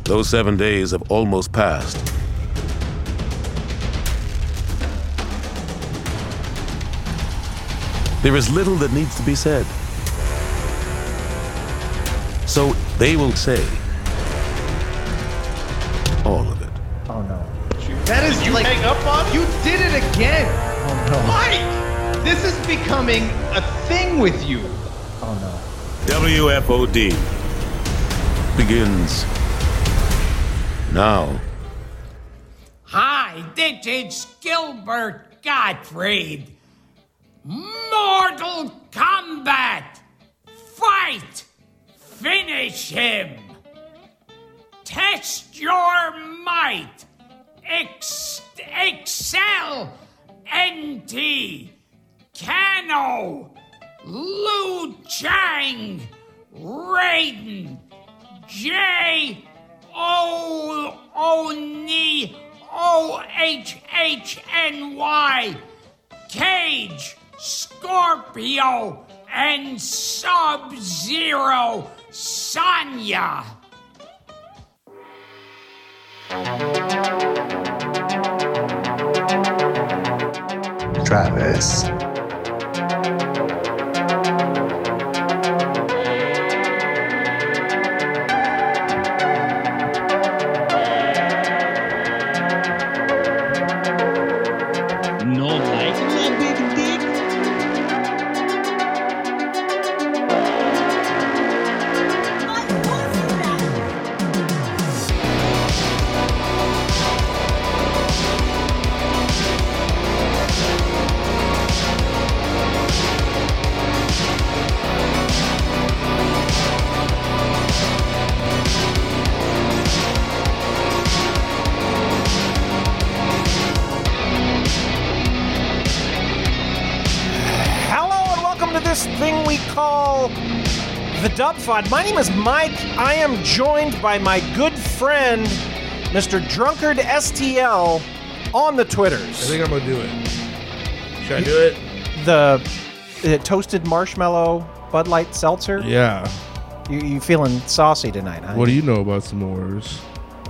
Those 7 days have almost passed. There is little that needs to be said. So they will say all of it. Oh no. That is you hang up on him? You did it again. Oh no. Mike! This is becoming a thing with you. Oh no. WFOD begins now. Hi, this is Gilbert Gottfried. Mortal Kombat! Fight! Finish him! Test your might! Excel! NT! Kano! Liu Chang! Raiden! J! Oni! OHHNY! Cage! Scorpio! And Sub-Zero! Sonya! Travis. No like my big dick? Hello and welcome to this thing we call the Dub Fod. My name is Mike. I am joined by my good friend, Mr. Drunkard STL, on the Twitters. I think I'm gonna do it. Should I do it? The toasted marshmallow Bud Light seltzer. Yeah. You feeling saucy tonight, huh? What do you know about s'mores?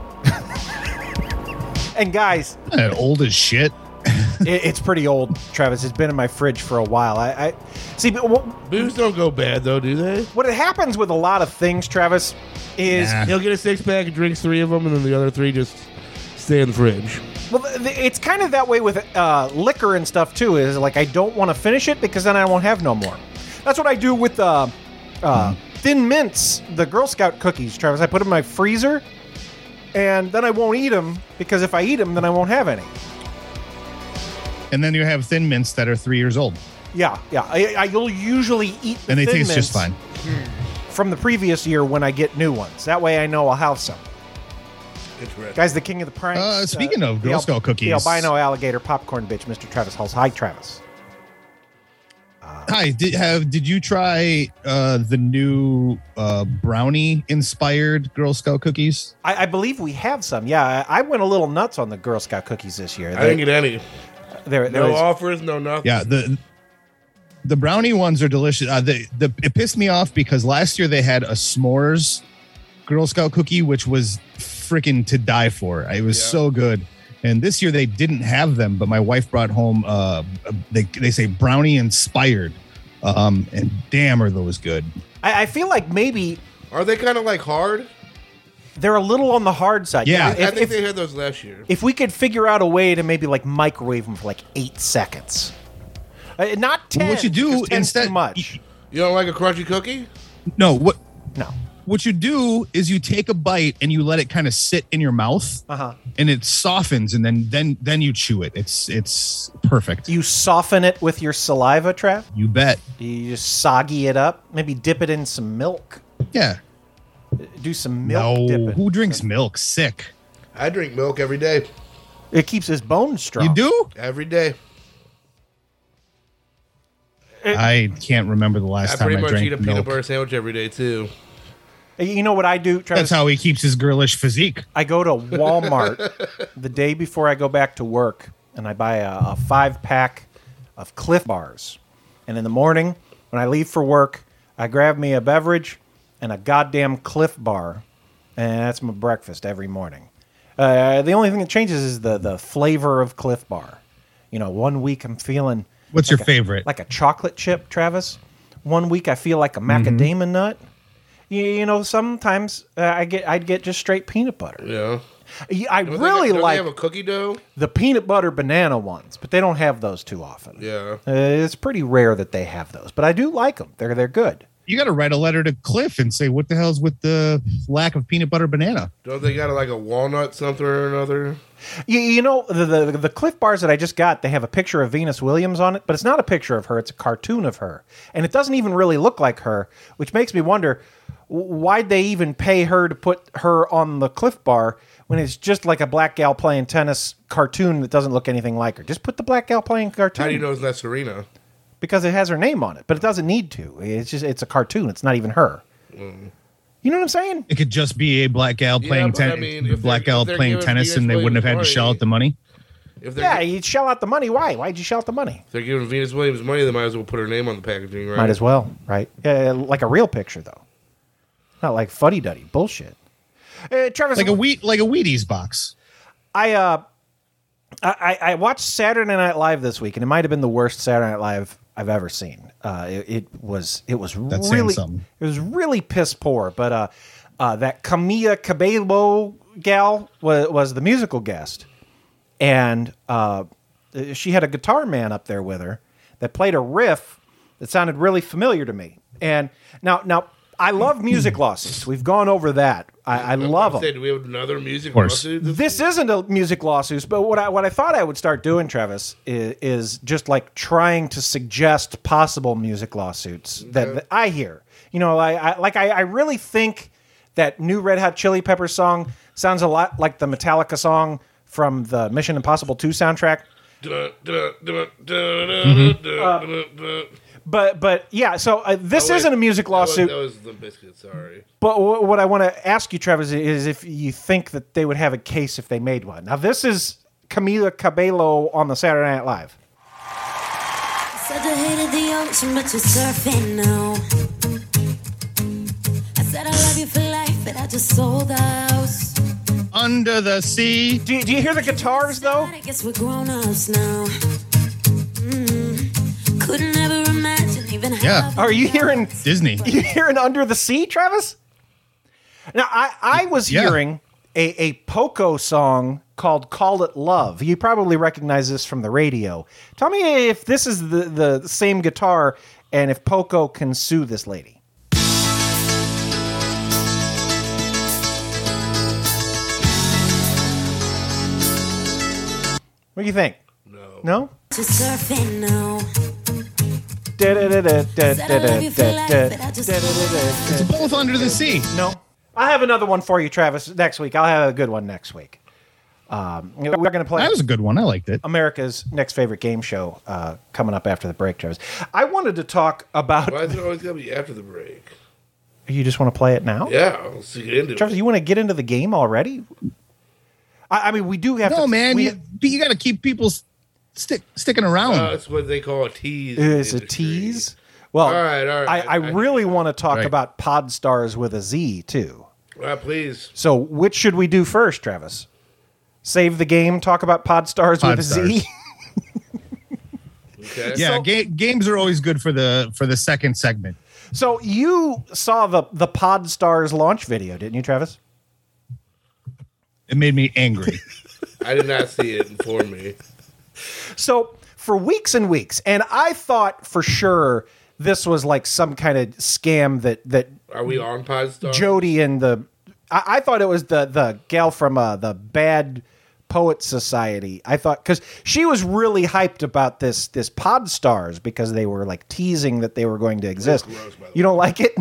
And guys, Old as shit. it's pretty old, Travis. It's been in my fridge for a while. I see. But Booze don't go bad, though, do they? what happens with a lot of things, Travis, is Nah. He'll get a six-pack and drinks 3 of them, and then the other 3 just stay in the fridge. well, it's kind of that way with liquor and stuff too. Is like I don't want to finish it because then I won't have no more. That's what I do with Thin Mints, the Girl Scout cookies, Travis. I put them in my freezer, and then I won't eat them because if I eat them, then I won't have any. And then you have Thin Mints that are 3 years old. Yeah. You'll usually eat the And they Thin taste just Mints fine. from the previous year when I get new ones. That way I know I'll have some. Interesting. Guys, the king of the pranks. Speaking of Girl Scout cookies. The albino alligator popcorn bitch, Mr. Travis Hulse. Hi, Travis. Hi, did you try the new brownie inspired Girl Scout cookies? I believe we have some. Yeah, I went a little nuts on the Girl Scout cookies this year. I didn't get any. There No was- offers, no nothing. Yeah, the brownie ones are delicious. It pissed me off because last year they had a s'mores Girl Scout cookie, which was freaking to die for. It was so good. And this year they didn't have them, but my wife brought home. They say brownie inspired, and damn, are those good. I feel like maybe Are they kind of like hard? they're a little on the hard side. Yeah. I If, think they had those last year. if we could figure out a way to maybe like microwave them for like 8 seconds, not 10. What you do 'cause 10's instead? too much. You don't like a crunchy cookie? No, what No. what you do is you take a bite and you let it kind of sit in your mouth, and it softens, and then you chew it. It's perfect. You soften it with your saliva, Trav. You bet. You just soggy it up. Maybe dip it in some milk. Yeah. Do some milk No, dipping. who drinks milk? Sick. I drink milk every day. It keeps his bones strong. You do? Every day. I can't remember the last I time pretty I much drank eat a peanut milk. butter sandwich every day, too. You know what I do, Travis? That's how he keeps his girlish physique. I go to Walmart the day before I go back to work, and I buy a 5-pack of Cliff Bars. And in the morning, when I leave for work, I grab me a beverage and a goddamn Cliff Bar, and that's my breakfast every morning. The only thing that changes is the flavor of Cliff Bar. You know, one week I'm feeling What's your favorite? like a chocolate chip, Travis. One week I feel like a macadamia nut. You know, sometimes I'd get just straight peanut butter. Yeah. I really Don't like they have a cookie dough? the peanut butter banana ones, but they don't have those too often. Yeah. It's pretty rare that they have those, but I do like them. They're good. You got to write a letter to Cliff and say, what the hell's with the lack of peanut butter banana? Don't they got like a walnut something or another? You know, the Cliff Bars that I just got, they have a picture of Venus Williams on it, but it's not a picture of her. It's a cartoon of her. And it doesn't even really look like her, which makes me wonder, why'd they even pay her to put her on the Cliff Bar when it's just like a black gal playing tennis cartoon that doesn't look anything like her? Just put the black gal playing cartoon. How do you know it's not Serena? Because it has her name on it, but it doesn't need to. It's a cartoon. It's not even her. You know what I'm saying? It could just be a black gal playing but I tennis. mean, if Black they're- gal if they're playing giving tennis, Venus and they wouldn't have had to Williams shell out the money. If they're, Yeah, you'd shell out the money. Why? Why'd you shell out the money? if they're giving Venus Williams money, they might as well put her name on the packaging, right? Might as well, right? Like a real picture, though. Not like fuddy-duddy bullshit. Travis, Like a Wheaties box. I watched Saturday Night Live this week, and it might have been the worst Saturday Night Live I've ever seen. It was That's really saying something. it was really piss poor. But that Camila Cabello gal was the musical guest, and she had a guitar man up there with her that played a riff that sounded really familiar to me. And now I love music lawsuits. We've gone over that. I love them. Do we have another music course. lawsuit? This isn't a music lawsuit, but what I thought I would start doing, Travis, is just like trying to suggest possible music lawsuits that I hear. You know, I really think that new Red Hot Chili Peppers song sounds a lot like the Metallica song from the Mission Impossible 2 soundtrack. But yeah, so this isn't a music lawsuit. That was the biscuit. Sorry. But what I want to ask you, Travis, is if you think that they would have a case if they made one. Now, this is Camila Cabello on the Saturday Night Live. Said I hated the ocean, but you're surfing now. I said I love you for life, but I just sold the house. Under the sea. Do you hear the guitars, though? I guess we're grown-ups now. Couldn't ever imagine even Yeah. Are you hearing Disney. You hearing Under the Sea, Travis? Now, I was Yeah. hearing a Poco song called Call It Love. You probably recognize this from the radio. Tell me if this is the same guitar and if Poco can sue this lady. What do you think? No. No? Just surfing now. It's Both under the sea. No. I have another one for you, Travis, next week. I'll have a good one next week. We're going to play That was a good one. I liked it. America's Next Favorite Game Show coming up after the break, Travis. I wanted to talk about... Why is it always got to be after the break? You just want to play it now? Yeah, let's get into Travis, it. you want to get into the game already? I mean, we do have to... No, man. we- You got to keep people sticking around. That's what they call a tease. Is in a the industry. tease? Well, All right. I really want to talk Right. about Podstars with a Z, too. Please. So which should we do first, Travis? Save the game, talk about Podstars with a Z? Okay. Yeah, games are always good for the second segment. So you saw the Podstars launch video, didn't you, Travis? It made me angry. I did not see it inform me. So for weeks and weeks, and I thought for sure this was like some kind of scam that Are we on Podstar? Jody and I thought it was the gal from the Bad Poet Society. I thought because she was really hyped about this Podstars because they were like teasing that they were going to exist. gross, by the You don't like it?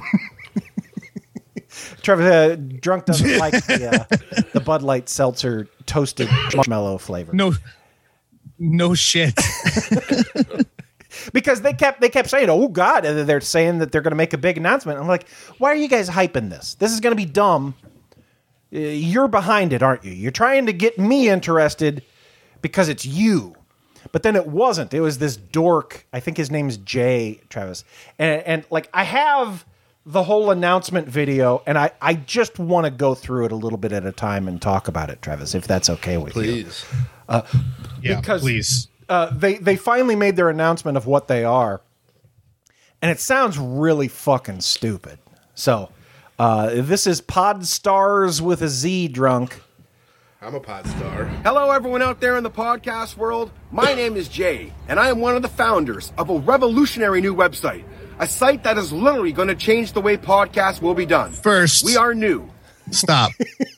Trevor drunk doesn't like the Bud Light seltzer toasted marshmallow flavor. No shit. Because they kept saying, "Oh God," and they're saying that they're going to make a big announcement. I'm like, why are you guys hyping this? This is going to be dumb. You're behind it, aren't you? You're trying to get me interested because it's you. But then it wasn't. It was this dork. I think his name's Jay, Travis. And like I have the whole announcement video, and I just want to go through it a little bit at a time and talk about it, Travis, if that's okay with you. Please. Yeah, Because- please. They finally made their announcement of what they are, and it sounds really fucking stupid. So, this is Podstars with a Z, drunk. I'm a pod star. Hello, everyone out there in the podcast world. My name is Jay, and I am one of the founders of a revolutionary new website, a site that is literally going to change the way podcasts will be done. First, We are new. stop.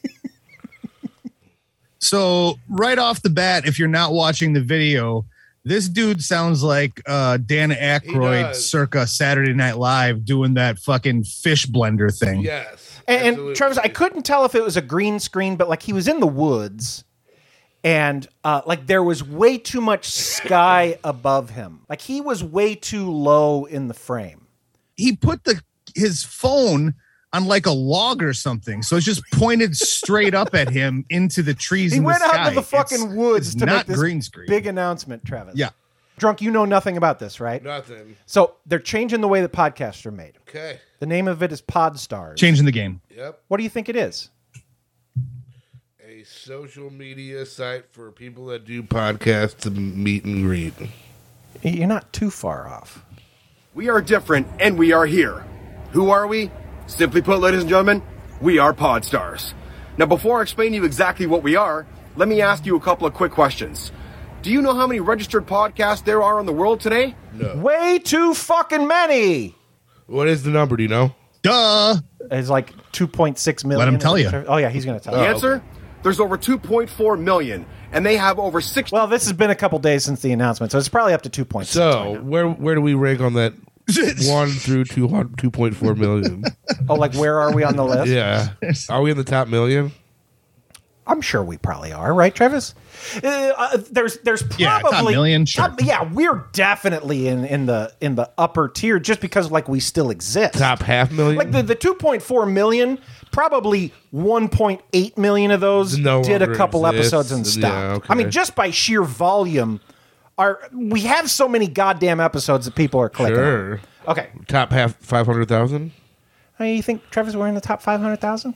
So right off the bat, if you're not watching the video, this dude sounds like Dan Aykroyd does. circa Saturday Night Live doing that fucking fish blender thing. Yes. And absolutely. Travis, I couldn't tell if it was a green screen, but like he was in the woods, and like there was way too much sky above him. Like he was way too low in the frame. He put his phone on like a log or something, so it's just pointed straight up at him into the trees. He in went the sky. out into the fucking It's woods to not make this green screen. big announcement, Travis. Yeah. Drunk, you know nothing about this, right? Nothing. So they're changing the way that podcasts are made. Okay. The name of it is Podstars. Changing the game. Yep. What do you think it is? A social media site for people that do podcasts to meet and greet. You're not too far off. We are different, and we are here. Who are we? Simply put, ladies and gentlemen, we are Podstars. Now, before I explain to you exactly what we are, let me ask you a couple of quick questions. Do you know how many registered podcasts there are in the world today? No. Way too fucking many. What is the number? Do you know? Duh. It's like 2.6 million. Let him tell you. Oh, yeah, he's going to tell The you. answer? There's over 2.4 million, and they have over 60. Well, this has been a couple days since the announcement, so it's probably up to 2.6. So where do we rank on that 1 through 2.4 million? Oh, like where are we on the list? Yeah. Are we in the top million? I'm sure we probably are, right, Travis? There's probably Yeah, top million, sure. yeah, we're definitely in the upper tier just because like we still exist. Top half million? Like the 2.4 million, probably 1.8 million of those No did a longer couple exists. episodes and stopped. Yeah, okay. I mean, just by sheer volume, we have so many goddamn episodes that people are clicking. Sure. On. Okay, Top half 500,000? you think Travis we're in the top 500,000?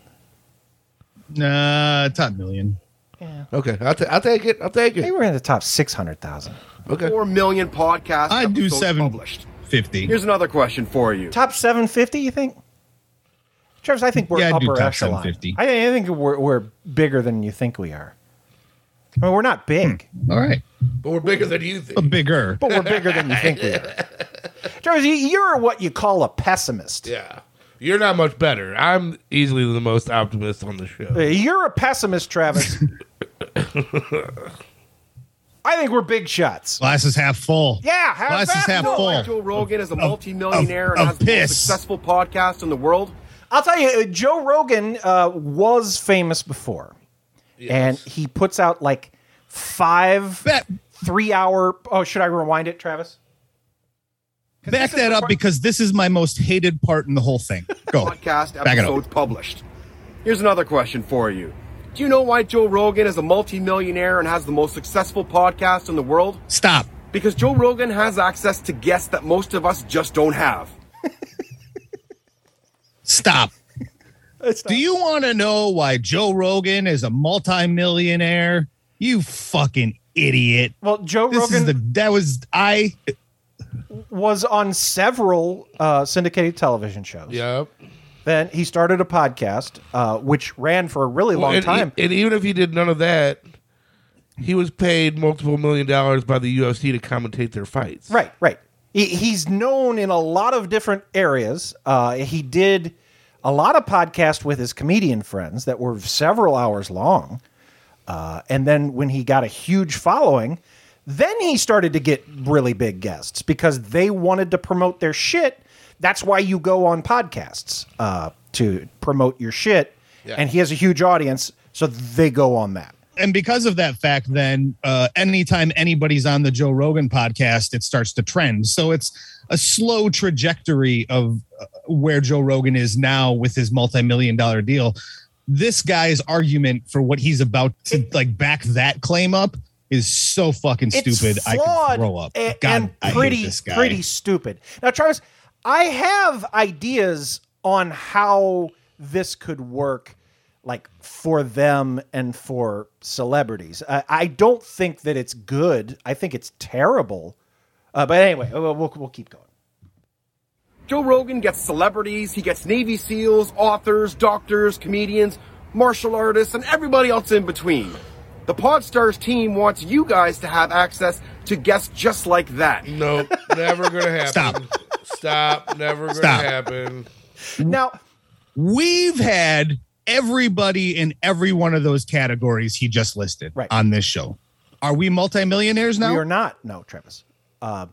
Nah, top million. Okay. I'll take it. I'll take Maybe it. we're in the top 600,000. Okay. 4 million podcast I'd do episodes published. 750. Here's another question for you. Top 750, you think? Travis, I think we're Yeah, I'd do upper top echelon. 750. I think we're bigger than you think we are. I mean, we're not big, All right. But we're bigger than you A think. bigger. but we're bigger than you think we are. Travis, you're what you call a pessimist. Yeah. You're not much better. I'm easily the most optimist on the show. You're a pessimist, Travis. I think we're big shots. Glass is half full. Yeah, Glass is half Why full. Joe Rogan is a multi-millionaire and of has the most piss. successful podcast in the world? I'll tell you, Joe Rogan was famous before, and he puts out like 5 Back 3-hour. Oh, should I rewind it, Travis? that up because this is my most hated part in the whole thing. Go. Podcast Back it up. episodes published. Here's another question for you. Do you know why Joe Rogan is a multi-millionaire and has the most successful podcast in the world? Stop. Because Joe Rogan has access to guests that most of us just don't have. Stop. Do you want to know why Joe Rogan is a multimillionaire? You fucking idiot. Well, Joe This Rogan was on several syndicated television shows. Yep. Then he started a podcast, which ran for a really long time. And even if he did none of that, he was paid multiple $1 million by the UFC to commentate their fights. Right. He's known in a lot of different areas. He did a lot of podcasts with his comedian friends that were several hours long. And then when he got a huge following, then he started to get really big guests because they wanted to promote their shit. That's why you go on podcasts to promote your shit. Yeah. And he has a huge audience, so they go on that. And because of that fact, then anytime anybody's on the Joe Rogan podcast, it starts to trend. So it's a slow trajectory of where Joe Rogan is now with his multi-million-dollar deal. This guy's argument for what he's about to like back that claim up is so fucking stupid. It's I flawed could throw up. and God, I hate pretty this guy. pretty stupid. Now, Travis, I have ideas on how this could work, like for them and for celebrities. I don't think that it's good. I think it's terrible. But anyway, we'll keep going. Joe Rogan gets celebrities, he gets Navy SEALs, authors, doctors, comedians, martial artists, and everybody else in between. The Podstars team wants you guys to have access to guests just like that. Nope, never gonna happen. Stop. Never gonna happen. Now, we've had everybody in every one of those categories he just listed on this show. Are we multimillionaires now? We are not. No, Travis. Now,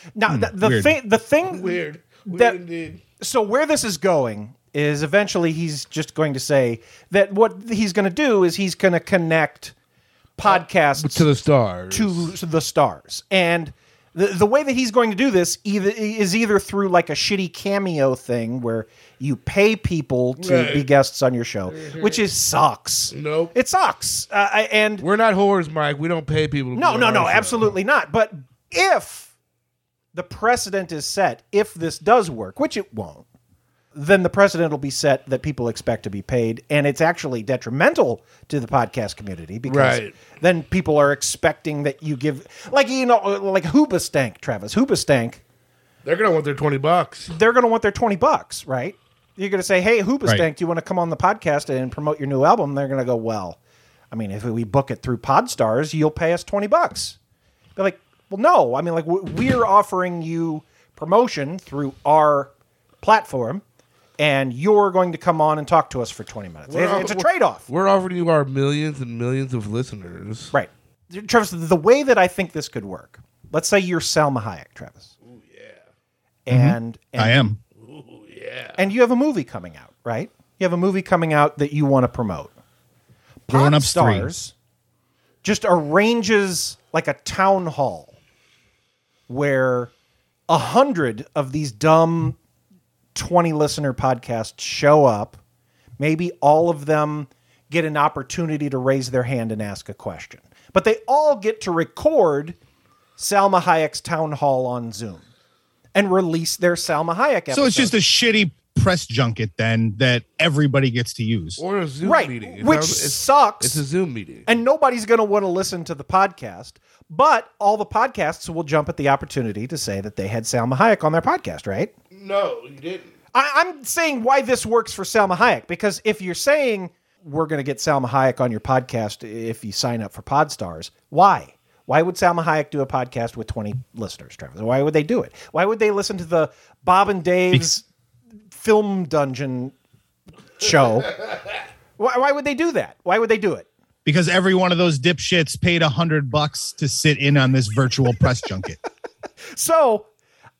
the thing weird that indeed. So where this is going is eventually he's just going to say that what he's going to do is he's going to connect podcasts to the stars. To the stars. And the way that he's going to do this is either through like a shitty Cameo thing where you pay people to be guests on your show, which sucks. Nope. It sucks. And we're not whores, Mike. We don't pay people to be on our show. Absolutely not. But if the precedent is set, if this does work, which it won't, then the precedent will be set that people expect to be paid, and it's actually detrimental to the podcast community because then people are expecting that you give, like Hoobastank, Travis. Hoobastank. They're going to want their $20. They're going to want their $20, right? You're going to say, hey, Hoobastank, do you want to come on the podcast and promote your new album? They're going to go, well, I mean, if we book it through Podstars, you'll pay us $20. They're like, well, no. I mean, like, we're offering you promotion through our platform, and you're going to come on and talk to us for 20 minutes. It's a trade-off. We're offering you our millions and millions of listeners. Right. Travis, the way that I think this could work, let's say you're Salma Hayek, Travis. Ooh, yeah. And I am. Ooh, yeah. And you have a movie coming out, right? You have a movie coming out that you want to promote. Grown Ups 3 Podstars just arranges like a town hall where 100 of these dumb 20 listener podcasts show up. Maybe all of them get an opportunity to raise their hand and ask a question. But they all get to record Salma Hayek's town hall on Zoom and release their Salma Hayek episode. So it's just a shitty press junket then that everybody gets to use. Or a Zoom meeting. Which sucks. It's a Zoom meeting. And nobody's going to want to listen to the podcast, but all the podcasts will jump at the opportunity to say that they had Salma Hayek on their podcast, right? No, you didn't. I'm saying why this works for Salma Hayek, because if you're saying we're going to get Salma Hayek on your podcast if you sign up for Podstars, why? Why would Salma Hayek do a podcast with 20 listeners, Trevor? Why would they do it? Why would they listen to the Bob and Dave's Film Dungeon show? Why would they do that? Why would they do it? Because every one of those dipshits paid $100 to sit in on this virtual press junket. So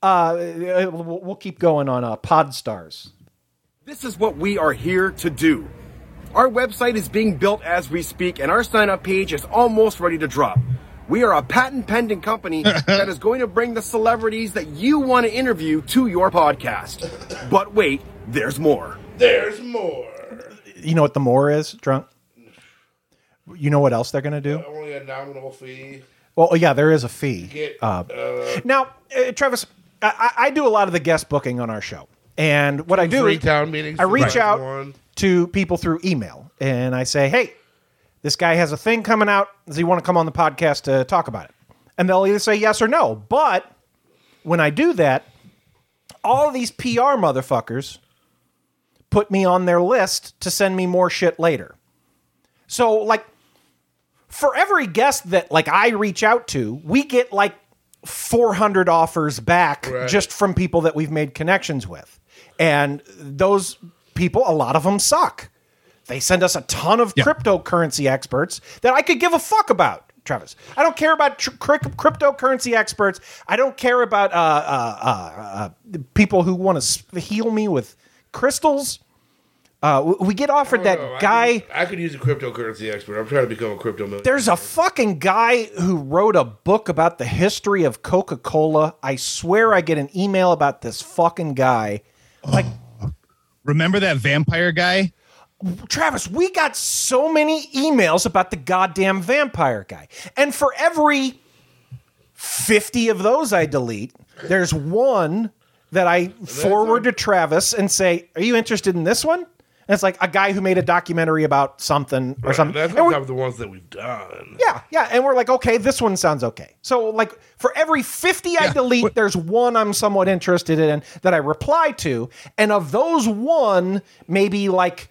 we'll keep going on Podstars. This is what we are here to do. Our website is being built as we speak, and our sign-up page is almost ready to drop. We are a patent-pending company that is going to bring the celebrities that you want to interview to your podcast. But wait, there's more. There's more. You know what the more is, Drunk? You know what else they're going to do? Only a nominal fee. Well, yeah, there is a fee. Now, Travis, I do a lot of the guest booking on our show. And what I do is I reach out to people through email. And I say, hey, this guy has a thing coming out. Does he want to come on the podcast to talk about it? And they'll either say yes or no. But when I do that, all of these PR motherfuckers put me on their list to send me more shit later. So, like, for every guest that, like, I reach out to, we get, like, 400 offers back just from people that we've made connections with. And those people, a lot of them suck. They send us a ton of cryptocurrency experts that I could give a fuck about, Travis. I don't care about cryptocurrency experts. I don't care about people who want to heal me with crystals. We get offered that guy. I could use a cryptocurrency expert. I'm trying to become a crypto millionaire. There's a fucking guy who wrote a book about the history of Coca-Cola. I swear I get an email about this fucking guy. Like, remember that vampire guy? Travis, we got so many emails about the goddamn vampire guy. And for every 50 of those I delete, there's one that I forward to Travis and say, "Are you interested in this one?" And it's like a guy who made a documentary about something or something. That's on top of the ones that we've done. Yeah. And we're like, okay, this one sounds okay. So like for every 50 I delete, there's one I'm somewhat interested in that I reply to. And of those one, maybe like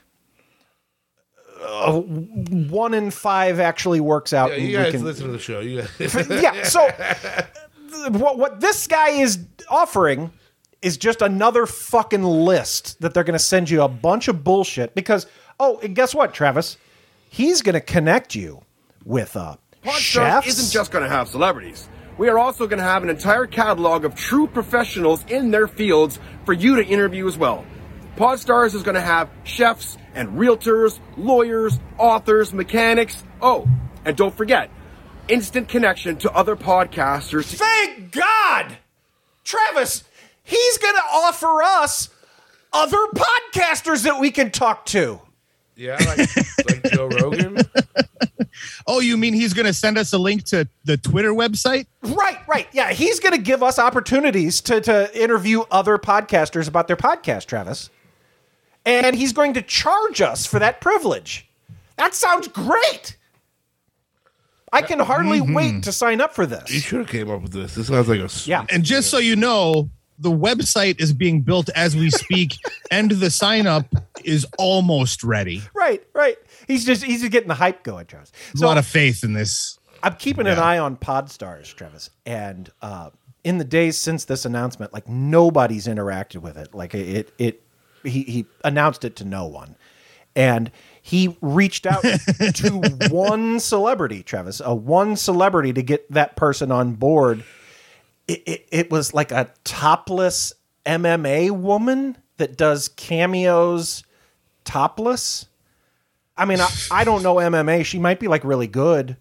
1 in 5 actually works out. Yeah, you guys listen to the show. You guys. Yeah. So what this guy is offering is just another fucking list that they're going to send you a bunch of bullshit because, and guess what, Travis? He's going to connect you with Podstars chefs. isn't just going to have celebrities. We are also going to have an entire catalog of true professionals in their fields for you to interview as well. Podstars is going to have chefs and realtors, lawyers, authors, mechanics. Oh, and don't forget, instant connection to other podcasters. Thank God! Travis, he's going to offer us other podcasters that we can talk to. Yeah, like Joe Rogan. Oh, you mean he's going to send us a link to the Twitter website? Right. Yeah, he's going to give us opportunities to interview other podcasters about their podcast, Travis. And he's going to charge us for that privilege. That sounds great. I can hardly wait to sign up for this. You should have came up with this. This sounds like a... Yeah. And just so you know, the website is being built as we speak, and the sign up is almost ready. Right. He's just getting the hype going, Travis. There's a lot of faith in this. I'm keeping an eye on Podstars, Travis, and in the days since this announcement, like nobody's interacted with it. Like he announced it to no one, and he reached out to one celebrity, Travis, one celebrity to get that person on board. It was like a topless MMA woman that does cameos topless. I mean, I don't know MMA. She might be like really good.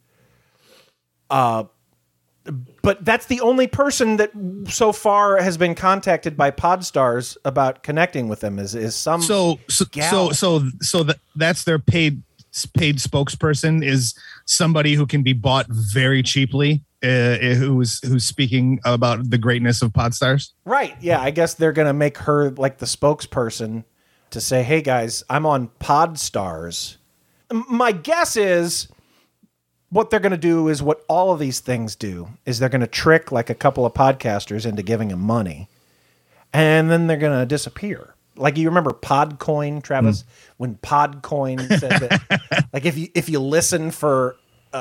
But that's the only person that so far has been contacted by Podstars about connecting with them is some gal. That's their paid spokesperson is somebody who can be bought very cheaply, who's speaking about the greatness of Podstars. Right. Yeah. I guess they're going to make her like the spokesperson to say, "Hey guys, I'm on Podstars." My guess is what they're going to do is what all of these things do is they're going to trick like a couple of podcasters into giving them money, and then they're going to disappear. Like you remember Podcoin, Travis, when Podcoin said that, like if you listen for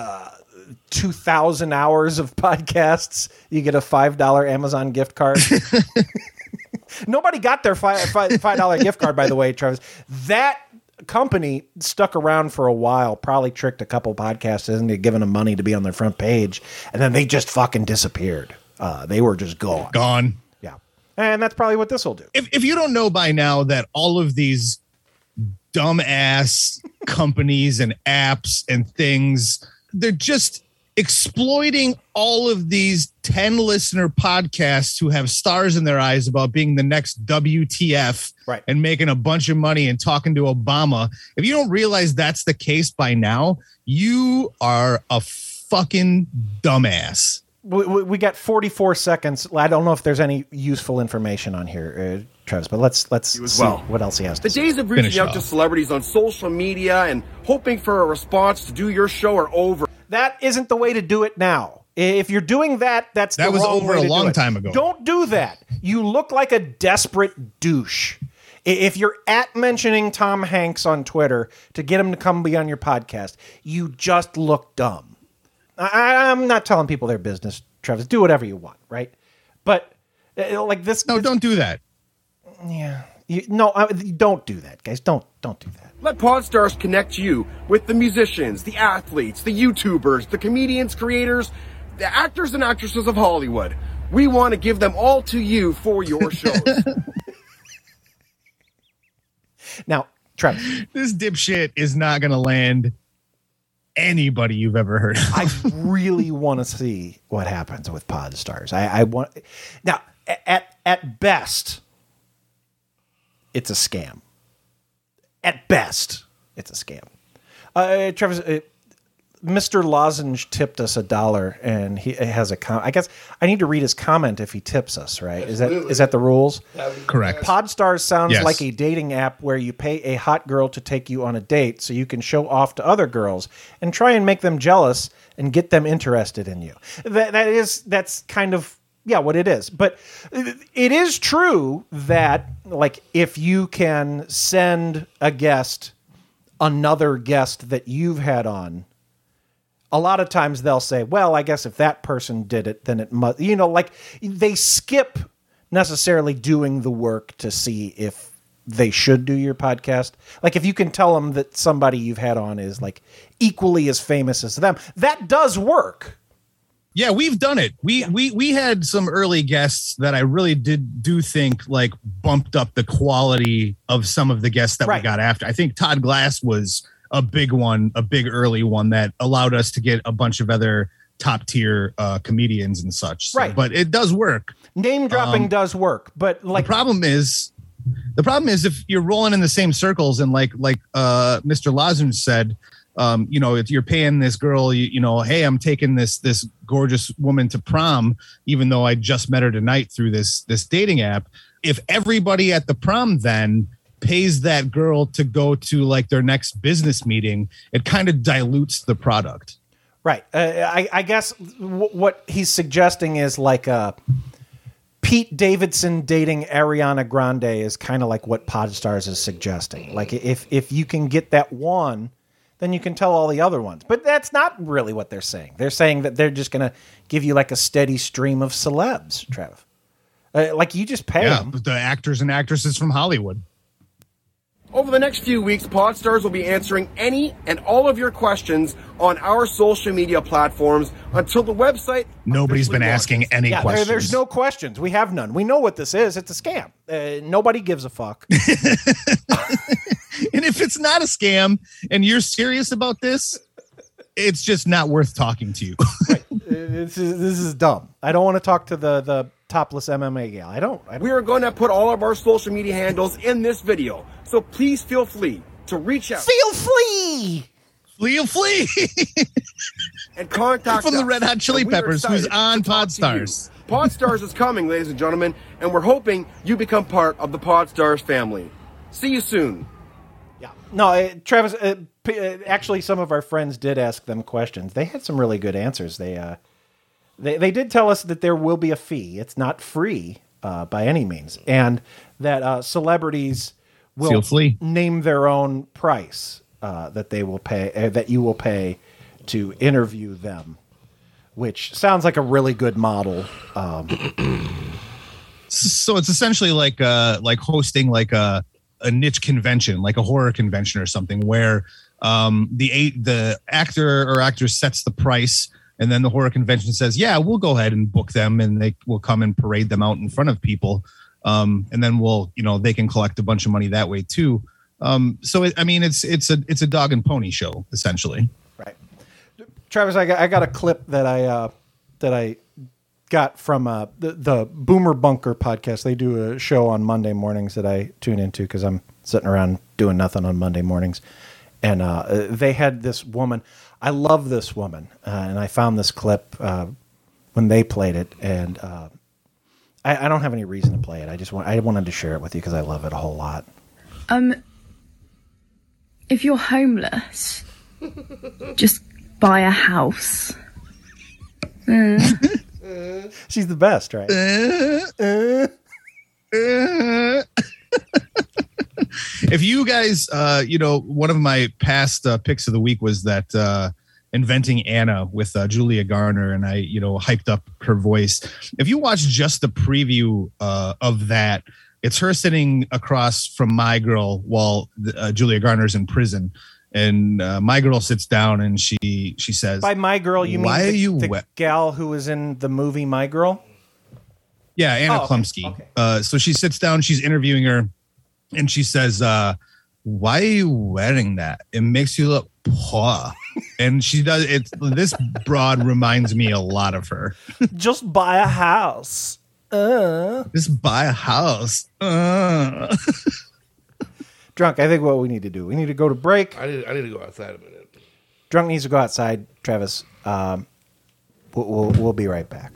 2,000 hours of podcasts, you get a $5 Amazon gift card. Nobody got their $5 gift card, by the way, Travis. That company stuck around for a while, probably tricked a couple podcasters into giving them money to be on their front page, and then they just fucking disappeared. They were just gone. Yeah. And that's probably what this will do. If you don't know by now that all of these dumbass companies and apps and things, they're just exploiting all of these 10 listener podcasts who have stars in their eyes about being the next WTF and making a bunch of money and talking to Obama. If you don't realize that's the case by now, you are a fucking dumbass. We got 44 seconds. I don't know if there's any useful information on here, Travis, but let's see what else he has to say. The days of reaching out to celebrities on social media and hoping for a response to do your show are over. That isn't the way to do it now. If you're doing that, that was over a long time ago. Don't do that. You look like a desperate douche. If you're mentioning Tom Hanks on Twitter to get him to come be on your podcast, you just look dumb. I'm not telling people their business, Travis. Do whatever you want, right? But like this. No, don't do that. Yeah. Don't do that, guys. Don't do that. Let Podstars connect you with the musicians, the athletes, the YouTubers, the comedians, creators, the actors and actresses of Hollywood. We want to give them all to you for your shows. Now, Travis, this dipshit is not going to land anybody you've ever heard of. I really want to see what happens with Podstars. I want now at best, it's a scam. At best, it's a scam. Travis, Mr. Lozenge tipped us $1, and he has a I guess I need to read his comment if he tips us, right? Is that the rules? Correct. Podstars sounds Yes. like a dating app where you pay a hot girl to take you on a date so you can show off to other girls and try and make them jealous and get them interested in you. That's kind of what it is. But it is true that like if you can send a guest another guest that you've had on, a lot of times they'll say, well, I guess if that person did it, then it must, like they skip necessarily doing the work to see if they should do your podcast. Like if you can tell them that somebody you've had on is like equally as famous as them, that does work. Yeah, we've done it. We had some early guests that I really do think like bumped up the quality of some of the guests that we got after. I think Todd Glass was a big one, a big early one that allowed us to get a bunch of other top tier comedians and such. So, right. But it does work. Name dropping does work. But like the problem is if you're rolling in the same circles and like Mr. Lozenge said, if you're paying this girl, hey, I'm taking this gorgeous woman to prom, even though I just met her tonight through this dating app. If everybody at the prom then pays that girl to go to like their next business meeting, it kind of dilutes the product. Right. I guess what he's suggesting is like Pete Davidson dating Ariana Grande is kind of like what Podstars is suggesting. Like if you can get that one, then you can tell all the other ones. But that's not really what they're saying. They're saying that they're just going to give you like a steady stream of celebs, Trev. Like you just pay them. The actors and actresses from Hollywood. Over the next few weeks, Podstars will be answering any and all of your questions on our social media platforms until the website. Nobody's been asking any questions. There's no questions. We have none. We know what this is. It's a scam. Nobody gives a fuck. And if it's not a scam and you're serious about this, it's just not worth talking to you. Right. This is dumb. I don't want to talk to the topless MMA gal. I don't. We are going to put all of our social media handles in this video. So please feel free to reach out. Feel free. And contact from us. the Red Hot Chili Peppers, who's on Podstars. Podstars is coming, ladies and gentlemen, and we're hoping you become part of the Podstars family. See you soon. Yeah. No, Travis, actually, some of our friends did ask them questions. They had some really good answers. They did tell us that there will be a fee. It's not free by any means. And that celebrities will name their own price that they will pay, that you will pay to interview them, which sounds like a really good model. So it's essentially like hosting like a niche convention, like a horror convention or something, where the actor or actress sets the price, and then the horror convention says, "Yeah, we'll go ahead and book them, and they will come and parade them out in front of people, and then they can collect a bunch of money that way too." So it's a dog and pony show essentially. Right, Travis, I got a clip that I got from the Boomer Bunker podcast. They do a show on Monday mornings that I tune into because I'm sitting around doing nothing on Monday mornings. And they had this woman. I love this woman. And I found this clip when they played it. And I don't have any reason to play it. I wanted to share it with you because I love it a whole lot. If you're homeless, just buy a house. She's the best, right? If you guys, one of my past picks of the week was that Inventing Anna with Julia Garner, and I, hyped up her voice. If you watch just the preview of that, it's her sitting across from My Girl while Julia Garner's in prison. And My Girl sits down and she says, by My Girl, you mean the gal who was in the movie My Girl? Yeah, Anna Klumsky. Okay. So she sits down, she's interviewing her, and she says, "Why are you wearing that? It makes you look poor." And she does it. This broad reminds me a lot of her. Just buy a house. Just buy a house. Drunk, I think what we need to do, we need to go to break. I need to go outside a minute. Drunk needs to go outside, Travis. We'll be right back.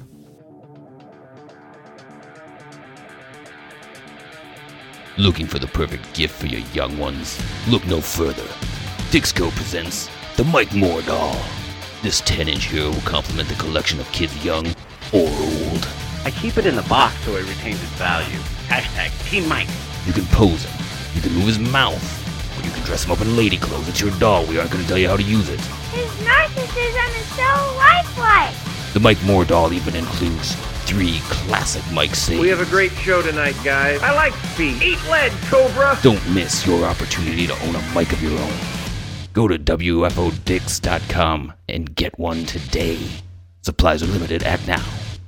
Looking for the perfect gift for your young ones? Look no further. Dixco presents the Mike Moore doll. This 10-inch hero will complement the collection of kids young or old. I keep it in the box so it retains its value. Hashtag Team Mike. You can pose him, you can move his mouth, or you can dress him up in lady clothes. It's your doll. We aren't going to tell you how to use it. His narcissism is so lifelike. The Mike Moore doll even includes 3 classic Mike sayings. We have a great show tonight, guys. I like speed. Eat lead, Cobra. Don't miss your opportunity to own a mic of your own. Go to WFODix.com and get one today. Supplies are limited. Act now.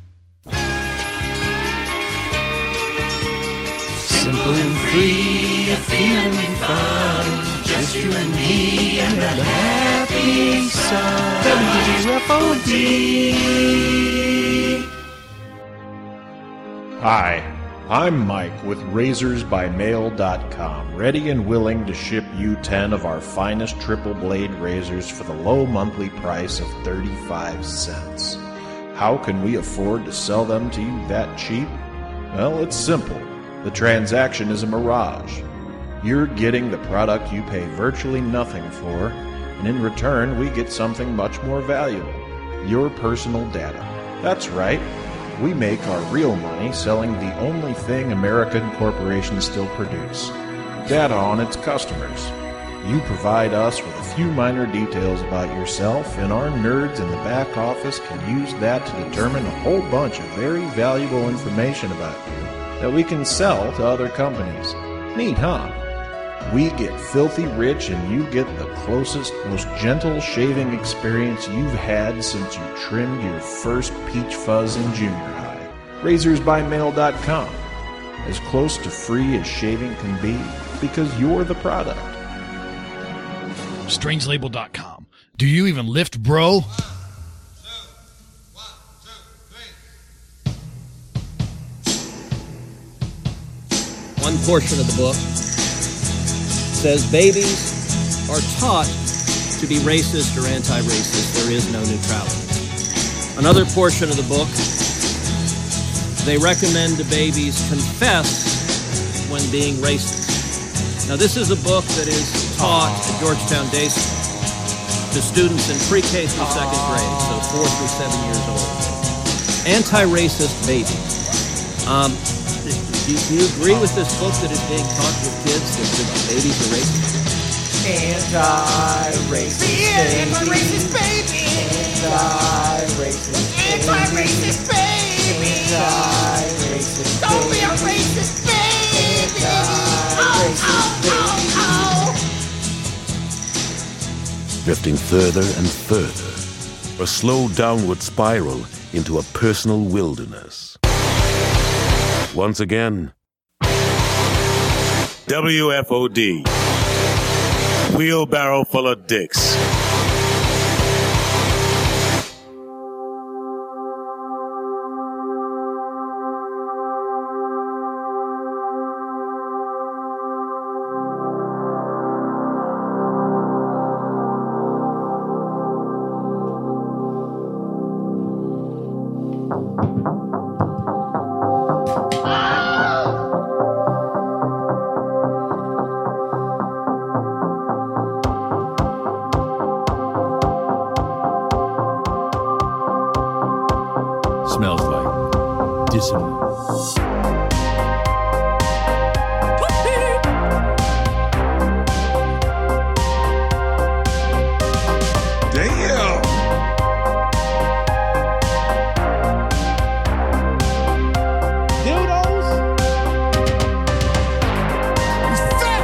Simple and free, feeling fun. Just you and me and a happy sun. WFOD. Hi, I'm Mike with RazorsByMail.com, ready and willing to ship you 10 of our finest triple blade razors for the low monthly price of 35 cents. How can we afford to sell them to you that cheap? Well, it's simple. The transaction is a mirage. You're getting the product you pay virtually nothing for, and in return we get something much more valuable, your personal data. That's right. We make our real money selling the only thing American corporations still produce, data on its customers. You provide us with a few minor details about yourself, and our nerds in the back office can use that to determine a whole bunch of very valuable information about you that we can sell to other companies. Neat, huh? We get filthy rich, and you get the closest, most gentle shaving experience you've had since you trimmed your first peach fuzz in junior high. RazorsByMail.com. As close to free as shaving can be, because you're the product. Strangelabel.com. Do you even lift, bro? One portion of the book says babies are taught to be racist or anti-racist. There is no neutrality. Another portion of the book, they recommend the babies confess when being racist. Now, this is a book that is taught at Georgetown Day School to students in pre-K through second grade, so 4 through 7 years old. Anti-racist baby. Do you agree with this book that is being taught with kids that babies are racist? Anti-racist baby. Anti-racist baby. Anti-racist baby. Anti-racist baby. Anti-racist baby. Don't be a racist baby. Anti-racist baby. Drifting further and further, a slow downward spiral into a personal wilderness. Once again, WFOD, wheelbarrow full of dicks. Smells like dissonance. Damn! Dildos? He's fat!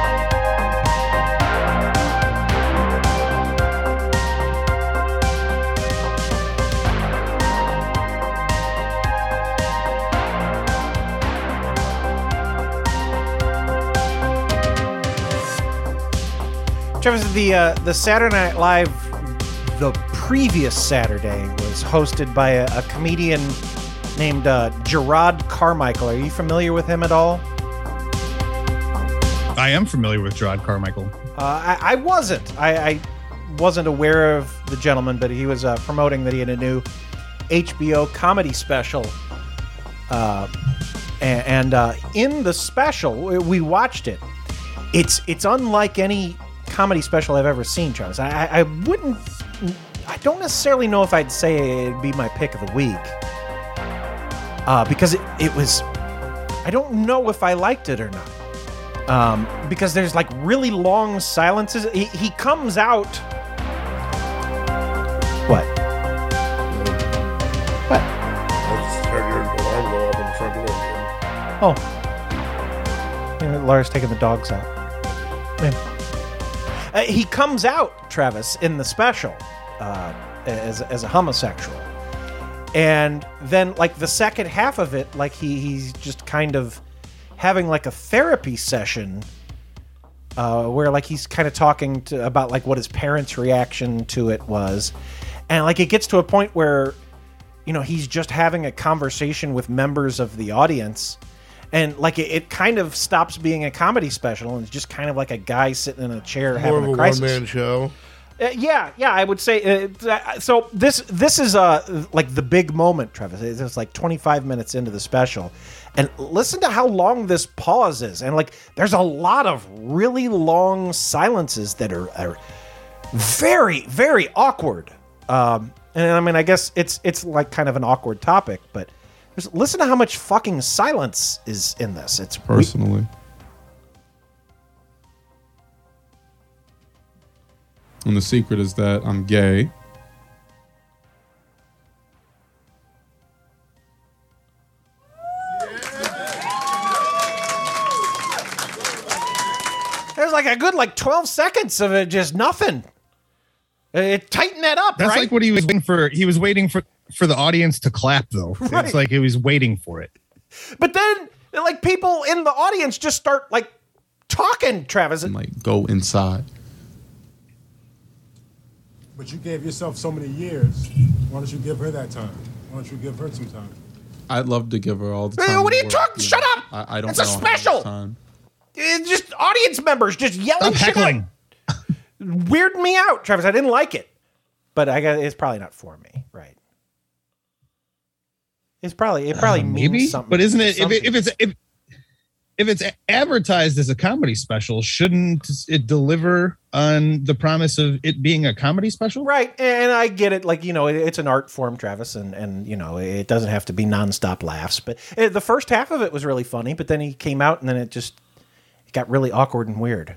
Travis, the Saturday Night Live, the previous Saturday, was hosted by a comedian named Gerard Carmichael. Are you familiar with him at all? I am familiar with Gerard Carmichael. I wasn't. I wasn't aware of the gentleman, but he was promoting that he had a new HBO comedy special. And in the special, we watched it. It's unlike any comedy special I've ever seen, Travis. I don't necessarily know if I'd say it'd be my pick of the week. Because it was, I don't know if I liked it or not. Because there's like really long silences. He comes out. What? What? I just heard your alarm go off in the front door again. Oh. Yeah, Laura's taking the dogs out. Yeah. He comes out, Travis, in the special as a homosexual. And then, like, the second half of it, like, he's just kind of having, like, a therapy session where, like, he's kind of talking about, like, what his parents' reaction to it was. And, like, it gets to a point where, you know, he's just having a conversation with members of the audience. And, like, it kind of stops being a comedy special and it's just kind of like a guy sitting in a chair having a crisis. More of a one-man show. Yeah, I would say. So this is like the big moment, Travis. It's like 25 minutes into the special, and listen to how long this pause is. And like, there's a lot of really long silences that are very, very awkward. And I mean, I guess it's like kind of an awkward topic, but listen to how much fucking silence is in this. It's personally. And the secret is that I'm gay. There's like a good 12 seconds of it, just nothing. Tighten that up. That's right? like what he was waiting for. He was waiting for the audience to clap, though. Right. It's like he was waiting for it. But then, like, people in the audience just start like talking, Travis, and like go inside. But you gave yourself so many years. Why don't you give her that time? Why don't you give her some time? I'd love to give her all the Hey, time. what are you talking? Shut up! I don't It's know a how special! much time. It's just audience members just yelling Stop shit heckling. out. Weirded me out, Travis. I didn't like it. But it's probably not for me, right? It probably maybe, means something. but isn't it if it's advertised as a comedy special, shouldn't it deliver on the promise of it being a comedy special? Right, and I get it. Like, you know, it's an art form, Travis, and you know, it doesn't have to be nonstop laughs. But the first half of it was really funny, but then he came out, and then it got really awkward and weird.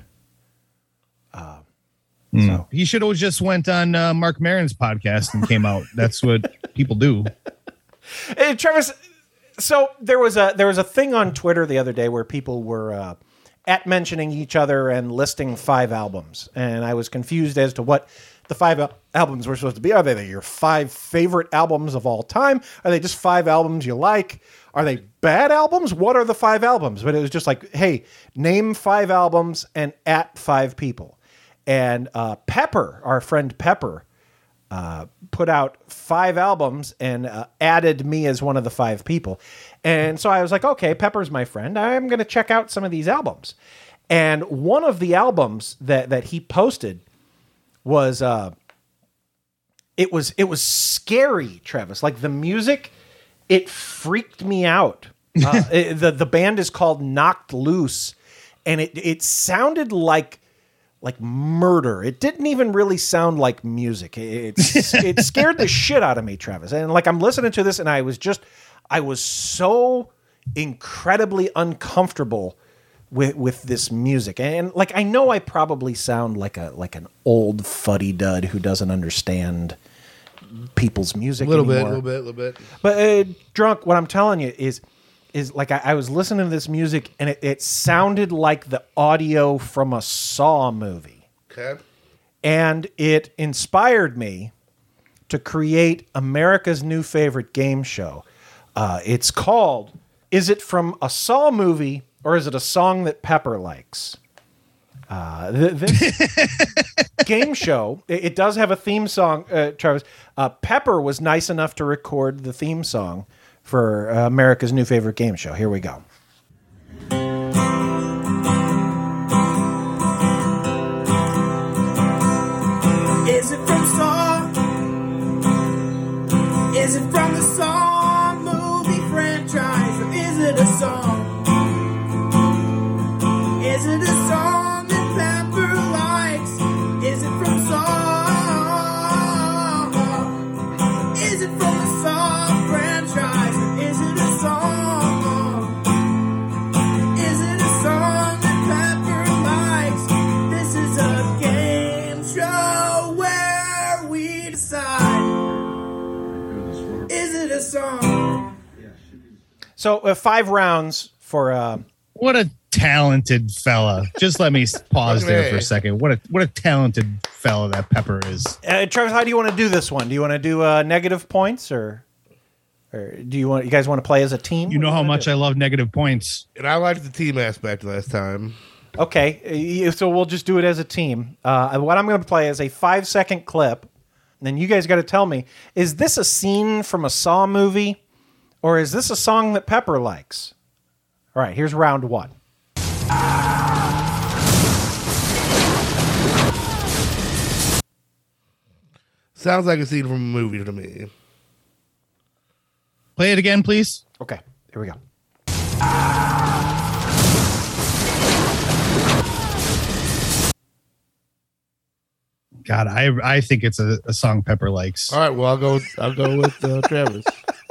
So He should have just went on Mark Maron's podcast and came out. That's what people do. Hey, Travis, so there was a thing on Twitter the other day where people were at mentioning each other and listing 5 albums, and I was confused as to what the 5 albums were supposed to be. Are they your 5 favorite albums of all time? Are they just 5 albums you like? Are they bad albums? What are the 5 albums? But it was just like, hey, name 5 albums and at 5 people. And Pepper, our friend Pepper, put out 5 albums and added me as one of the 5 people. And so I was like, okay, Pepper's my friend. I'm going to check out some of these albums. And one of the albums that he posted was it was scary, Travis. Like, the music, it freaked me out. The band is called Knocked Loose, and it sounded like murder. It didn't even really sound like music. It scared the shit out of me, Travis. And like, I'm listening to this and I was so incredibly uncomfortable with this music. And like, I know I probably sound like an old fuddy-dud who doesn't understand people's music anymore. A little bit. But Drunk, what I'm telling you is like, I was listening to this music and it sounded like the audio from a Saw movie. Okay. And it inspired me to create America's new favorite game show. It's called, Is It From a Saw Movie or Is It a Song That Pepper Likes? This game show, it does have a theme song, Travis. Pepper was nice enough to record the theme song for America's new favorite game show. Here we go. song. So 5 rounds for. What a talented fella. Just let me pause there for a second. What a talented fella that Pepper is. Travis, how do you want to do this one? Do you want to do negative points or do you guys want to play as a team? You know how much I love negative points. And I liked the team aspect last time. Okay, so we'll just do it as a team. What I'm going to play is a 5-second clip, and then you guys got to tell me, is this a scene from a Saw movie, or is this a song that Pepper likes? All right, here's round 1. Sounds like a scene from a movie to me. Play it again, please. Okay, here we go. God, I think it's a song Pepper likes. All right, well I'll go with Travis.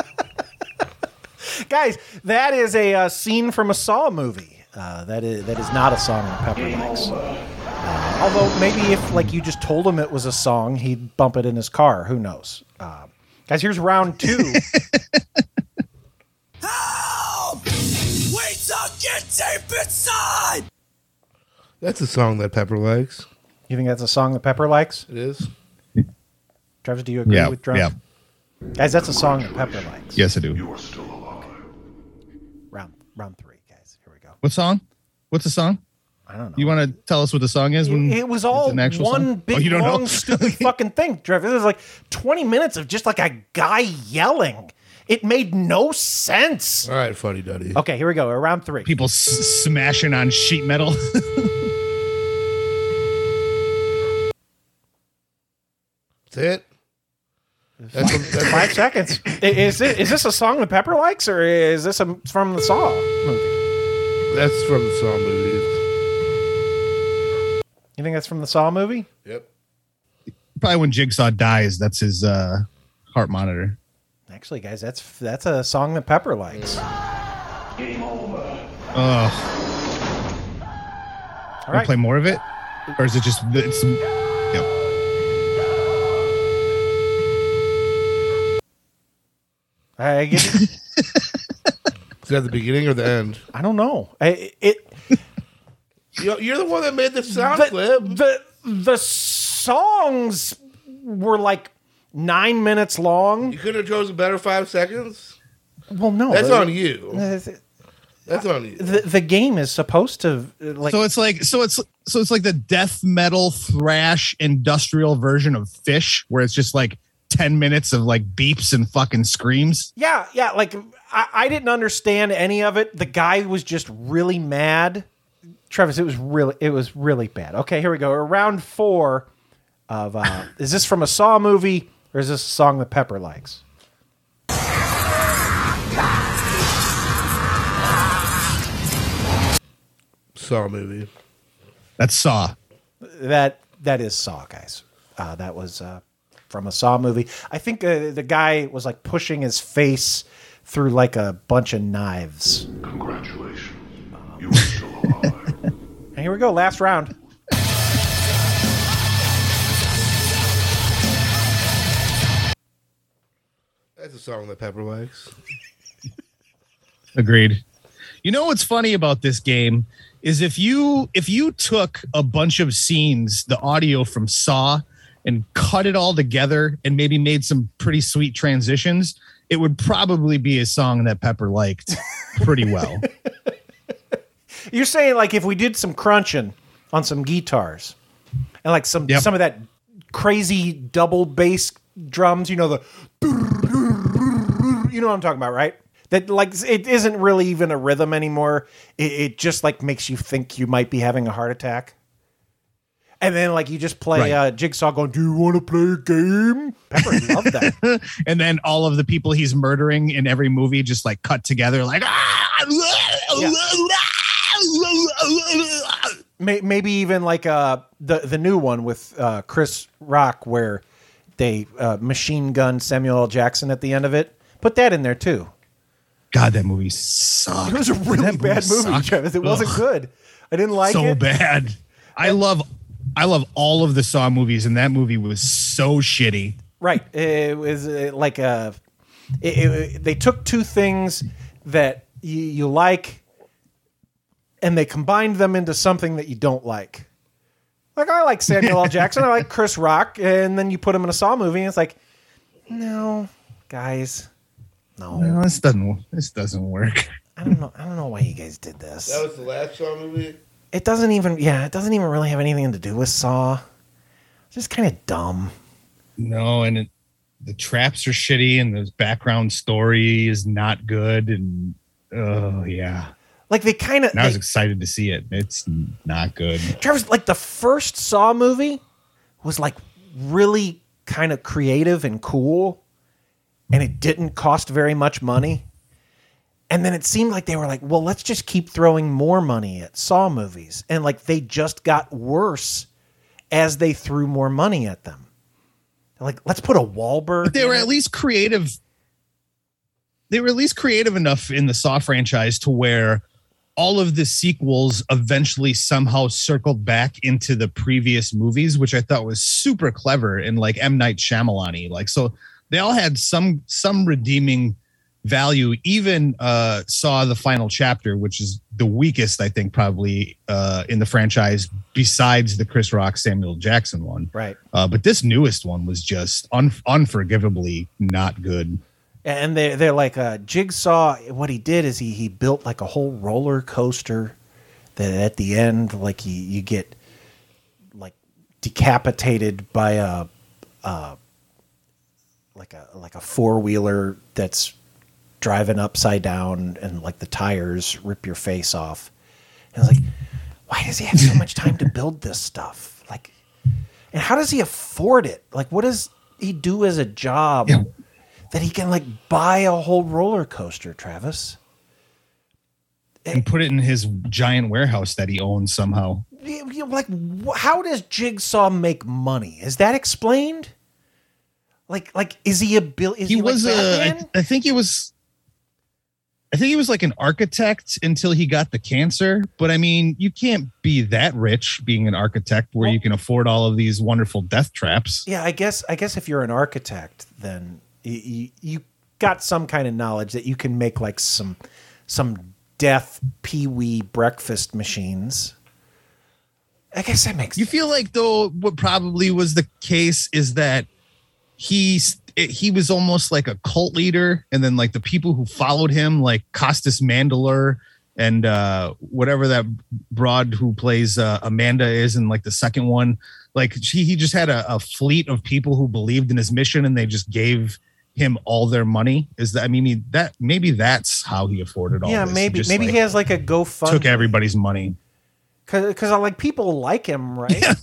Guys, that is a scene from a Saw movie. That is not a song that Pepper likes. Although maybe if like you just told him it was a song, he'd bump it in his car. Who knows? Guys, here's round 2. Help! We took it deep inside. That's a song that Pepper likes. You think that's a song that Pepper likes? It is. Travis, do you agree with Drum? Yeah. Guys, that's a song that Pepper likes. Yes, I do. You are still alive. Round 3, guys. Here we go. What song? What's the song? I don't know. You want to tell us what the song is? It was all an actual one song? big, you don't long, know? stupid fucking thing, Travis. This is like 20 minutes of just like a guy yelling. It made no sense. All right, Funny Duddy. Okay, here we go. Round 3. People smashing on sheet metal. That's it. That's 5 seconds. Is this a song that Pepper likes, or is this from the Saw movie? That's from the Saw movies. You think that's from the Saw movie? Yep. Probably when Jigsaw dies, that's his heart monitor. Actually, guys, that's a song that Pepper likes. Game over. All right. Play more of it, or is it just? Yep. I get it. Is that the beginning or the end? I don't know. You're the one that made the sound clip. The songs were like 9 minutes long. You couldn't have chosen better 5 seconds? Well, no. That's on you. That's on you. The game is supposed to like. So it's like the death metal thrash industrial version of Fish, where it's just like 10 minutes of like beeps and fucking screams. Yeah. Like I didn't understand any of it. The guy was just really mad. Travis, it was really bad. Okay, here we go. Round 4 of is this from a Saw movie or is this a song that Pepper likes? Saw movie. That's Saw. That is Saw, guys. That was from a Saw movie. I think the guy was like pushing his face through like a bunch of knives. Congratulations. You are still alive. And here we go, last round. That's a song that Pepper likes. Agreed. You know what's funny about this game is if you took a bunch of scenes, the audio from Saw, and cut it all together and maybe made some pretty sweet transitions, it would probably be a song that Pepper liked pretty well. You're saying like if we did some crunching on some guitars and like some of that crazy double bass drums, you know what I'm talking about, right? That like it isn't really even a rhythm anymore. It just like makes you think you might be having a heart attack. And then like you just play Jigsaw going, "Do you want to play a game?" Pepper loved that. And then all of the people he's murdering in every movie just like cut together like Maybe even like the new one with Chris Rock where they machine gun Samuel L. Jackson at the end of it. Put that in there too. God, that movie sucked. It was a really bad movie, Travis. It wasn't good. I didn't like it. So bad. I love all of the Saw movies, and that movie was so shitty. Right. It was like a They took two things that you like, and they combined them into something that you don't like. Like, I like Samuel L. Jackson, I like Chris Rock, and then you put him in a Saw movie, and it's like, no, guys, no, this doesn't work. I don't know why you guys did this. That was the last Saw movie? It doesn't even really have anything to do with Saw. It's just kind of dumb. No, and the traps are shitty, and the background story is not good, and like they kind of. I was excited to see it. It's not good. Travis, like the first Saw movie was like really kind of creative and cool, and it didn't cost very much money. And then it seemed like they were like, well, let's just keep throwing more money at Saw movies. And like they just got worse as they threw more money at them. Like, let's put a Wahlberg. But they were at least creative. They were at least creative enough in the Saw franchise to where all of the sequels eventually somehow circled back into the previous movies, which I thought was super clever and like M. Night Shyamalan-y. Like, so they all had some redeeming value. Even Saw the Final Chapter, which is the weakest, I think, probably in the franchise besides the Chris Rock Samuel Jackson one. Right. But this newest one was just unforgivably not good. And they're like Jigsaw. What he did is he built like a whole roller coaster that at the end, like you get like decapitated by a 4-wheeler that's driving upside down, and like the tires rip your face off. And it's like, why does he have so much time to build this stuff? Like, and how does he afford it? Like, what does he do as a job that he can like buy a whole roller coaster, Travis? And put it in his giant warehouse that he owns somehow. Like, how does Jigsaw make money? Is that explained? Like, is he a bill? He was I think he was like an architect until he got the cancer. But I mean, you can't be that rich being an architect where you can afford all of these wonderful death traps. Yeah, I guess if you're an architect, then you got some kind of knowledge that you can make like some death peewee breakfast machines. I guess that makes You feel like, though, what probably was the case is that he was almost like a cult leader, and then like the people who followed him, like Costas Mandylor and whatever that broad who plays Amanda is in like the second one, like he just had a fleet of people who believed in his mission, and they just gave him all their money. Is that, I mean, that maybe that's how he afforded all this. Maybe he has like a GoFundMe. Took everybody's money. Because like people like him, right? Yeah,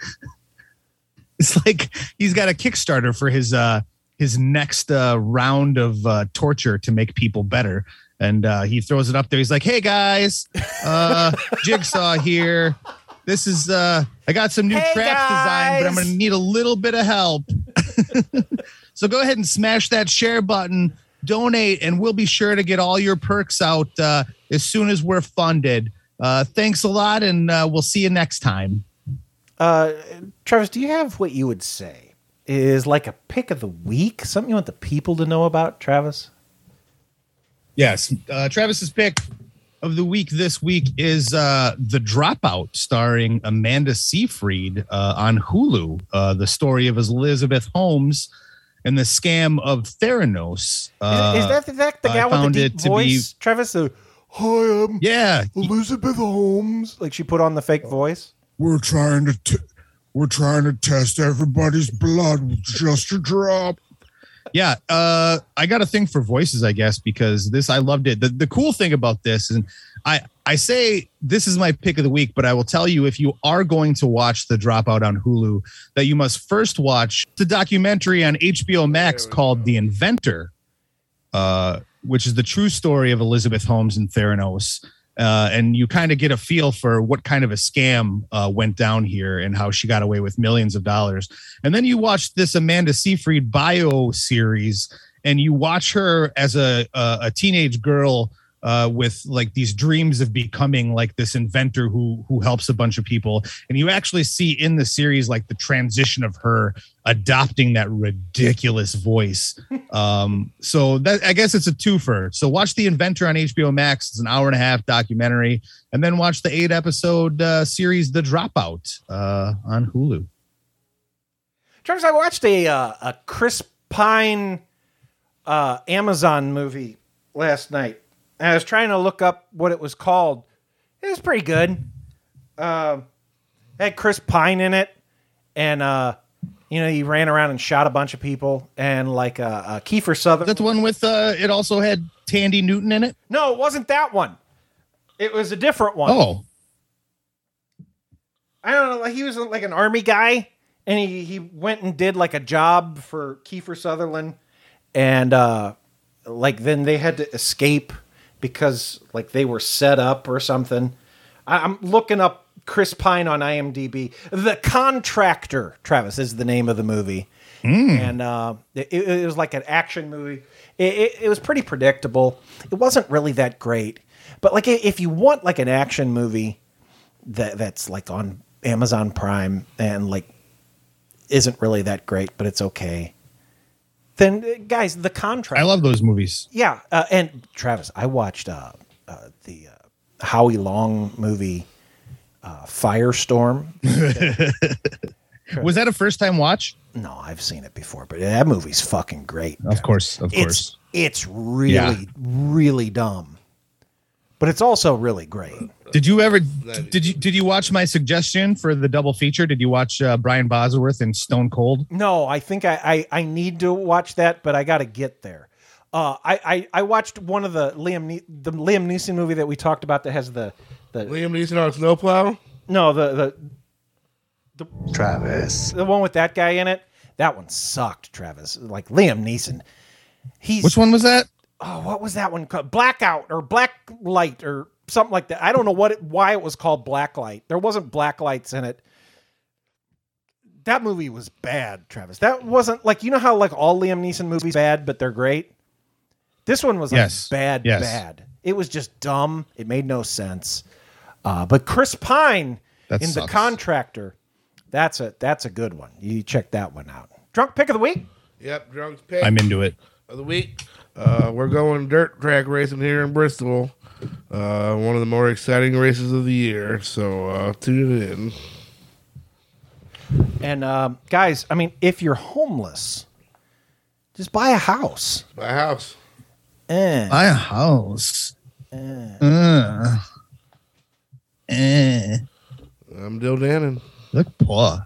it's like he's got a Kickstarter for his next round of torture to make people better. And he throws it up there. He's like, hey, guys, Jigsaw here. This is I got some new traps designed, but I'm going to need a little bit of help. So go ahead and smash that share button, donate, and we'll be sure to get all your perks out as soon as we're funded. Thanks a lot, and we'll see you next time. Travis, do you have what you would say is like a pick of the week? Something you want the people to know about, Travis? Yes. Travis's pick of the week this week is The Dropout, starring Amanda Seyfried on Hulu. The story of Elizabeth Holmes and the scam of Theranos. Is that the guy with the deep voice, Travis? Hi, I'm Elizabeth Holmes. Like she put on the fake voice. We're trying to test everybody's blood with just a drop. Yeah, I got a thing for voices, I guess, because I loved it. The cool thing about this, and I say this is my pick of the week, but I will tell you, if you are going to watch The Dropout on Hulu, that you must first watch the documentary on HBO Max called The Inventor, which is the true story of Elizabeth Holmes and Theranos. And you kind of get a feel for what kind of a scam went down here and how she got away with millions of dollars. And then you watch this Amanda Seyfried bio series, and you watch her as a teenage girl with like these dreams of becoming like this inventor who helps a bunch of people. And you actually see in the series like the transition of her adopting that ridiculous voice. So that, I guess it's a twofer. So watch The Inventor on HBO Max. It's an 1.5-hour documentary, and then watch the 8-episode series The Dropout on Hulu. Travis, I watched a Chris Pine Amazon movie last night. I was trying to look up what it was called. It was pretty good. It had Chris Pine in it, and he ran around and shot a bunch of people, and like Kiefer Sutherland. That's the one with it also had Tandy Newton in it? No, it wasn't that one. It was a different one. Oh, I don't know. Like he was like an army guy, and he went and did like a job for Kiefer Sutherland, and like then they had to escape because like they were set up or something. I'm looking up Chris Pine on IMDb. The Contractor, Travis, is the name of the movie. And it was like an action movie. It was pretty predictable. It wasn't really that great. But like if you want like an action movie that's like on Amazon Prime and like isn't really that great, but it's okay, then guys, The Contractor. I love those movies. Yeah, and Travis, I watched the Howie Long movie, Firestorm. Was that a first time watch? No, I've seen it before, but that movie's fucking great. Of course. It's really dumb, but it's also really great. Did you watch my suggestion for the double feature? Did you watch Brian Bosworth and Stone Cold? No, I think I need to watch that, but I got to get there. I watched one of the Liam Neeson movie that we talked about that has the Liam Neeson on Snowplow. No, the Travis, the one with that guy in it. That one sucked, Travis. Like Liam Neeson. Which one was that? Oh, what was that one called? Blackout or Black Light or something like that. I don't know why it was called Blacklight. There wasn't black lights in it. That movie was bad, Travis. That wasn't like, you know how like all Liam Neeson movies are bad, but they're great? This one was like bad. It was just dumb. It made no sense. But Chris Pine in The Contractor, that's a good one. You check that one out. Drunk Pick of the Week? Yep, Drunk's Pick. I'm into it. Of the week. We're going dirt track racing here in Bristol. One of the more exciting races of the year. So tune it in. And guys, I mean, if you're homeless, just buy a house. Buy a house. Buy a house. I'm Dill Dannon. Look poor.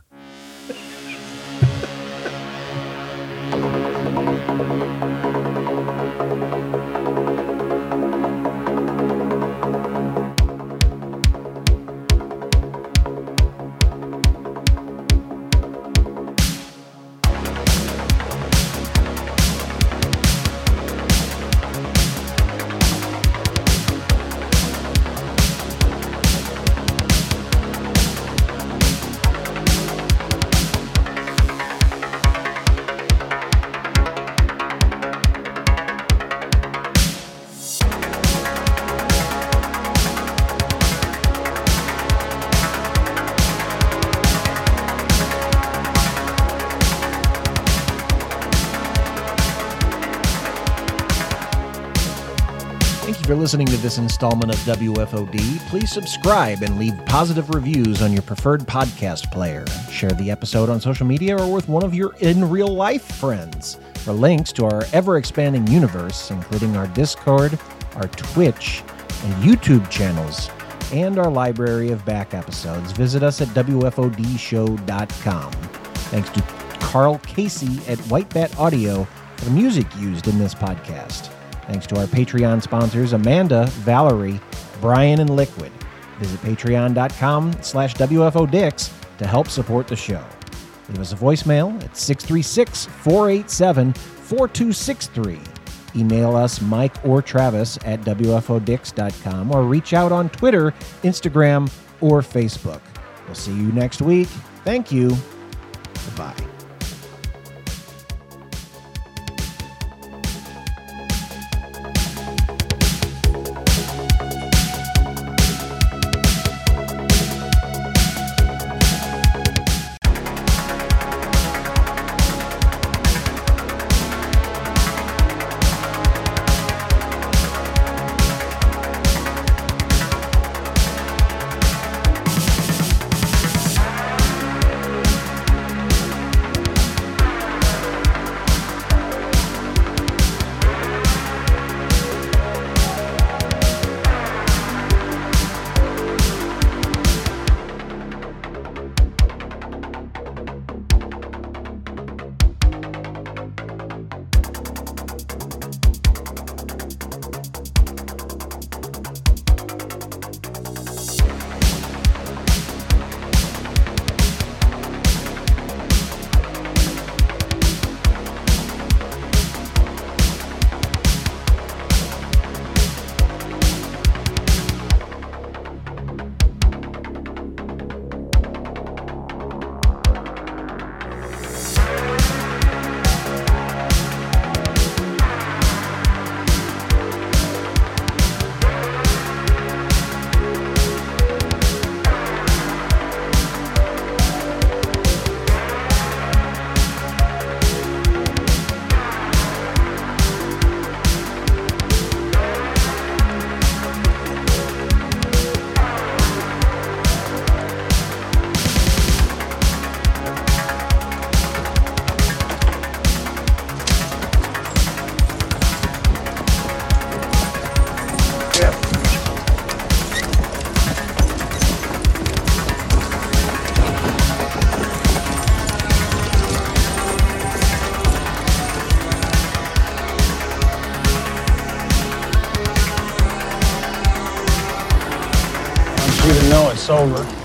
For listening to this installment of WFOD, please subscribe and leave positive reviews on your preferred podcast player. Share the episode on social media or with one of your in-real-life friends. For links to our ever-expanding universe, including our Discord, our Twitch, and YouTube channels, and our library of back episodes, visit us at WFODshow.com. Thanks to Carl Casey at White Bat Audio for the music used in this podcast. Thanks to our Patreon sponsors, Amanda, Valerie, Brian, and Liquid. Visit patreon.com/WFODix to help support the show. Leave us a voicemail at 636-487-4263. Email us Mike or Travis at WFODix.com or reach out on Twitter, Instagram, or Facebook. We'll see you next week. Thank you. Goodbye. you to know it's over.